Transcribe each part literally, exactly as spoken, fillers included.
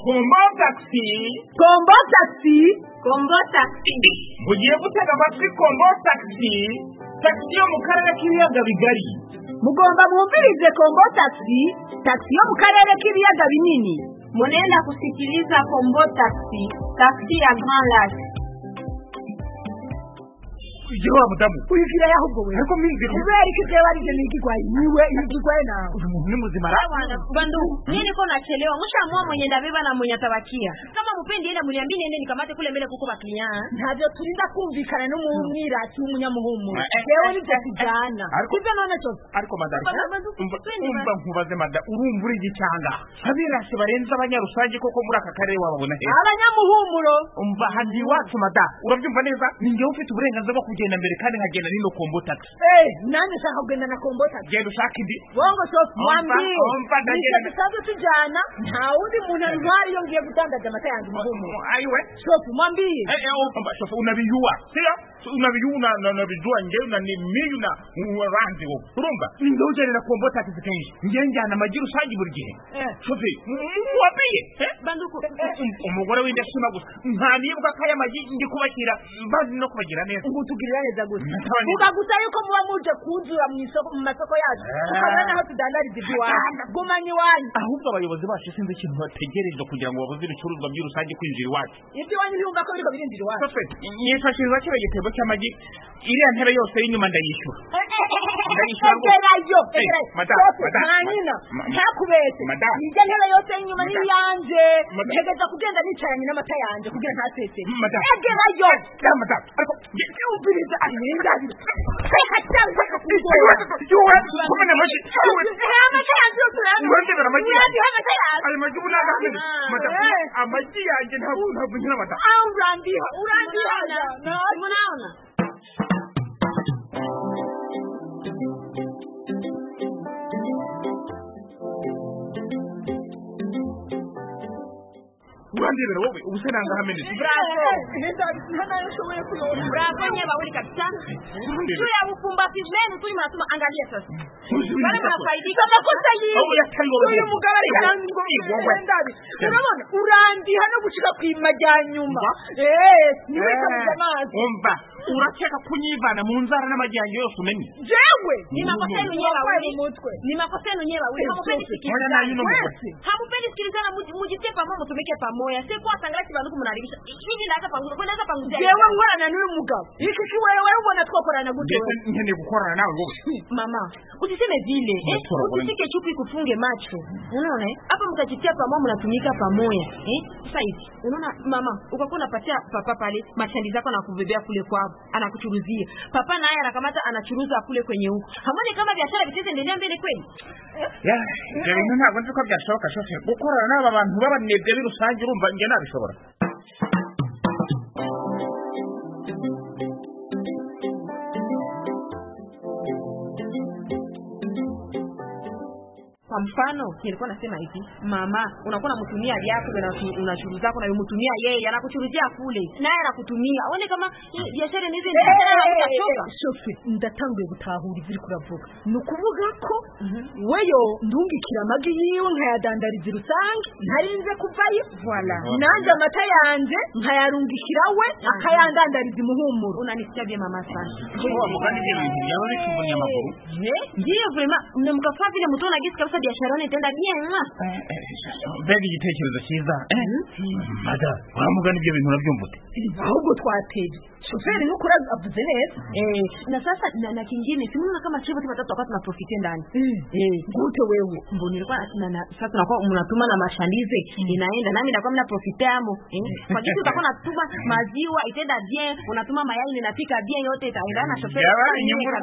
Kombo taxi. Kombo taxi. Kombo taxi. Mugiye gutega amatwi Kombo taxi. Taxi yo mu karere k'ibiyaga bigari. Mugomba mwumvirize Kombo taxi. Taxi yo mu karere k'ibiyaga binini. Munenda kusikiliza Kombo taxi. Taxi ya Grand Lac. Igihe wa mudamu uyigira yahubwo we ariko minzi kubera iki je barije nigigwaye niwe igigwaye nawe umuntu ni muzima bwana bandu nini ko nachelewa mshamua mwenye ndabeba na mwenye tabakia kama mpendi ile mniambie niende nikamate kule mbele kuko bakliya ntabyo turinda kumvikana no mwira cy'umunyamuhumu yewe ni cyakijana kiza none cyo ariko madari umva nkubaze mada urumvura igicanga abirase barenza abanyarusange koko muri aka karere wababona he abanyamuhumuro umva handi wacu mada urabyumva neza ninge ufite uburenganzira bwo kugenda mbere kandi nkagenda nino Kombo taxi eh nani shaka kugenda na Kombo taxi genda ushaka indi bongo so mwambi umva ndagenda sazo tujana nta wundi muntu ntwari yo ngiye gutangaza amata yanjye muhumu aiwe shofu mwambi eh eh umva shofu unabiyua sio unabiyuna na nabijua nge na ni miyuna uranzi wo urumva ninge ugerera Kombo taxi kenshi nge njyana amagira usangi buri gihe shofu wapiye banduko umugore w'indashima gusa nta nibwa kaya magi ndi kubakira bazi no kubagira neza ubutugirira neza gusa uba gusa yuko muba muje kuzura mu isoko mu masoko yacu ukabona aho tudandariza ibyo gumanye wanyu ahubwo abayobozi bacu sinzi ikintu bategereje kugira ngo babuze ibicuruzwa by'urusange kwinjira iwacu ibyo wanyu ntiyumva ko biriko birinjira iwacu nyifashiriza kino gitebo cy'amagi iriya ntebe yose y'inyuma ndayishyura ndayishyura manyina ntakubese nijya ntebe yose y'inyuma n'iyanje ntegeza kugenda nicaranye n'amata yanje kugira ntasese egerayo ariko ubiriza arindazi reka cyangwa yuwe kumena maji yuwe amata yanje turana wende bara maji amata yanje ayo maji bunaga mata amaji yanje ntabwo ntabwo nyina mata urandiha urandiha na munaona urandebera wowe ubuse nanga hamenetse bravo nenda hana yoshoboye kuyona bravo nyeba uri kabisa tu ya upumbavu zenu tuli mnasema angalia sasa bale mnafaidika makosa yiwe au yatango uyu mugabo ari kango ndabi urabona urandiha no gushika kwima rya nyuma eh niwe kabamazi umva uracheka kunyivana mu nzara n'amajyanje yose umenye jewe ni makosa yenu nyewe uri mutwe ni makosa yenu nyewe uri hamupendi sikiliza hamupendi sikilizana mujitie pamoja mutumike pamoja si kwa tangaza banduku mnaribisha hivi ndaza panguza kwa ndaza panguza jewe ngorana n'uyu mugabo iki kiwe wewe ubona twakorana gute nyene gukorana nawe wowe mama usiseme vile eh usisike chupi kufunge macho unaona eh hapa mkajitia pamoja mnatumika pamoja eh sasa hivi unaona mama ukakuwa unapatia papa pale machandi zako na kubebea kule kwao anakuchuruzia papa naye anakamata anachuruza kule kwenye huko hamoni kama biashara biteze endelea mbele kweli ya jewe ntabwo nzi ko byashoboka shose gukorana n'aba bantu babanebye birusange urumva nge nabishobora kwa mfano nilikuwa nasema hivi mama unakuwa unamtumia vyako na unachuru zako na umtumia yeye anakuchuruzia kule naye anakutumia uone kama biashara nizi ndachoka shofi ndatanguye gutahura iviri kuravuga nukuvuga ko weyo ndungikira amagi yiwe nkayadandariza rusange ntarinze kuvayo voilà nanje amata yanje nkayarungikira we akayandandariza imuhumuro unanisikia bien mama sana kwa mugani je bintu byaba bituvunya amaguru eh ngiye vraiment mnamkafaa vile mtu anagisi kabisa biashara yone tenda bien mwa begi igitekerezo cyiza mada uramugana ibyo bintu urabyumvute ahubwo twateje shoferi nuko uravuze neza eh na sasa na, na kingine simuona kama chivo tu watatu wakati tunaprofite ndani eh gute wewe mbona nilikuwa na, na sasa tunakuwa mnatuma na mashandize inaenda nami ndakuwa mna profite amo eh kwa kitu utakuwa unatuma maziwa itenda bien unatuma mayai ninapika bien yote itaendana na shoferi yawa nyumba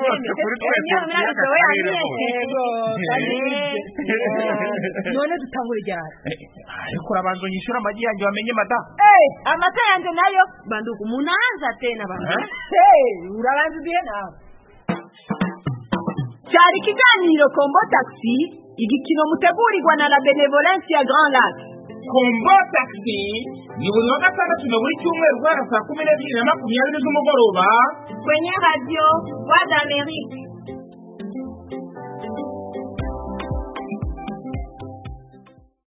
none dutangure ryari ariko urabanza nyishura amagi yanjye wamenye mada eh amata yanjye nayo banduku munaanza tena banduku eh urabanza ubihe nawe cyari kiganiro Kombo taxi igikino mutegurirwa na la benevolence ya Grand Lac Kombo taxi ni buri wa gatandatu na buri cyumweru guhera saa kumi n'ebyiri na makumyabiri z'umugoroba kwenye radio Voix d'Amérique.